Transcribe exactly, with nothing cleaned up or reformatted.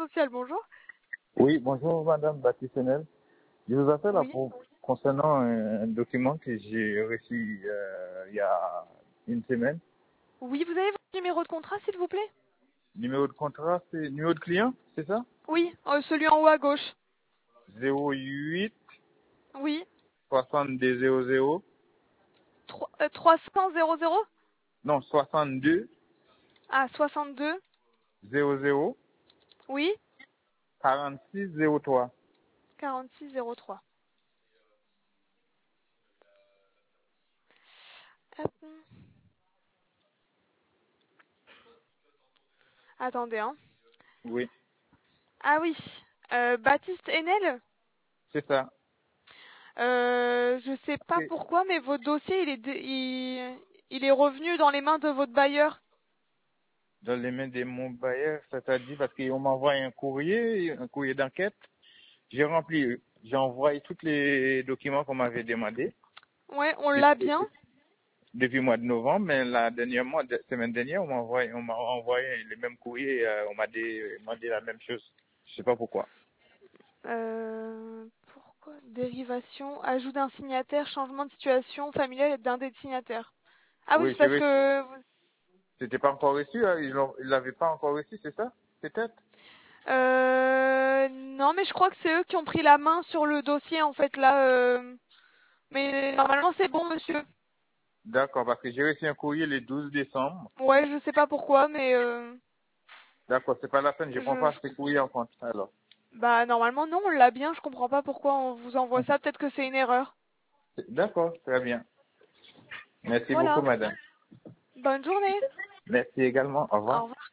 social, bonjour. Oui, bonjour Madame Baptiste-Senel. Je vous appelle à Oui. pro- concernant un, un document que j'ai reçu euh, il y a une semaine. Oui, vous avez votre numéro de contrat, s'il vous plaît? Numéro de contrat, c'est numéro de client, c'est ça? Oui, euh, celui en haut à gauche. zéro huit Oui. soixante-deux zéro zéro. Trois- euh, trois cents zéro zéro. Non, soixante-deux Ah, soixante-deux. zéro zéro Oui. quarante-six zéro trois. quarante-six zéro trois. Hop. Attendez, hein. Oui, Ah oui. Euh, Baptiste Enel. c'est ça. Euh, je sais pas C'est pourquoi, mais votre dossier, il est, dé- il, il est revenu dans les mains de votre bailleur. dans les mains de mon bailleur, c'est-à-dire parce qu'on m'a envoyé un courrier, un courrier d'enquête. J'ai rempli, j'ai envoyé tous les documents qu'on m'avait demandé. Ouais, on l'a C'était bien. depuis le mois de novembre, mais la dernière mois, la semaine dernière, on m'a envoyé, on m'a envoyé le même courrier, euh, on m'a dit- demandé la même chose. Je sais pas pourquoi. Euh, pourquoi? Dérivation, ajout d'un signataire, changement de situation familiale et d'un des signataires. Ah oui, Oui, c'est je parce vais, que... c'était pas encore reçu, hein, ils l'ont- ils l'avaient pas encore reçu, c'est ça? Peut-être? Euh, non, mais je crois que c'est eux qui ont pris la main sur le dossier, en fait, là. euh, Mais normalement, c'est bon, monsieur. D'accord, parce que j'ai reçu un courrier le douze décembre. Ouais, je sais pas pourquoi, mais... Euh, D'accord, c'est pas la peine, je prends je, pas je- ce courrier en compte, alors. Bah, normalement, non, on l'a bien. Je comprends pas pourquoi on vous envoie ça. Peut-être que c'est une erreur. D'accord, très bien. Merci beaucoup, Voilà. madame. Bonne journée. Merci également, au Au revoir. revoir.